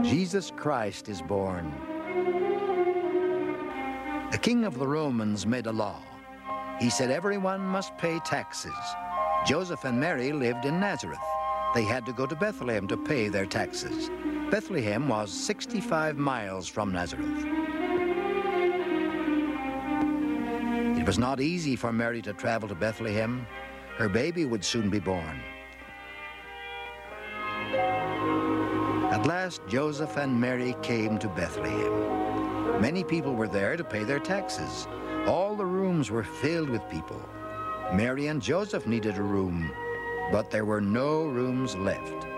Jesus Christ is born. The king of the Romans made a law. He said everyone must pay taxes. Joseph and Mary lived in Nazareth. They had to go to Bethlehem to pay their taxes. Bethlehem was 65 miles from Nazareth. It was not easy for Mary to travel to Bethlehem. Her baby would soon be born. At last, Joseph and Mary came to Bethlehem. Many people were there to pay their taxes. All the rooms were filled with people. Mary and Joseph needed a room, but there were no rooms left.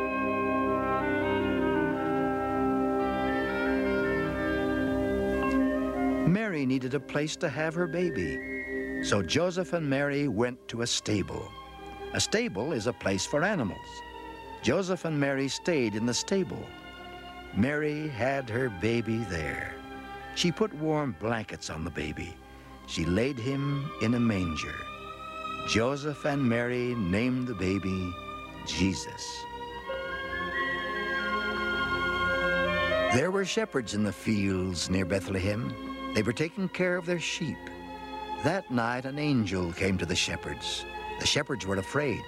Mary needed a place to have her baby. So Joseph and Mary went to a stable. A stable is a place for animals. Joseph and Mary stayed in the stable. Mary had her baby there. She put warm blankets on the baby. She laid him in a manger. Joseph and Mary named the baby Jesus. There were shepherds in the fields near Bethlehem. They were taking care of their sheep. That night, an angel came to the shepherds. The shepherds were afraid.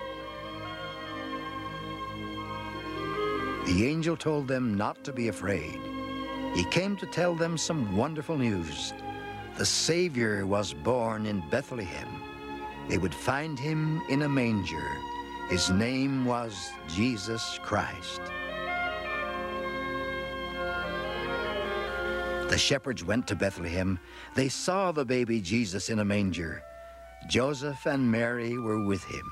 The angel told them not to be afraid. He came to tell them some wonderful news. The Savior was born in Bethlehem. They would find him in a manger. His name was Jesus Christ. The shepherds went to Bethlehem. They saw the baby Jesus in a manger. Joseph and Mary were with him.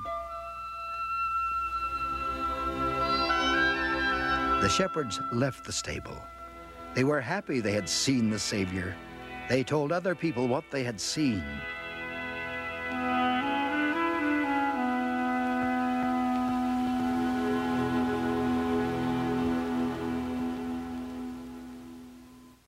The shepherds left the stable. They were happy they had seen the Savior. They told other people what they had seen.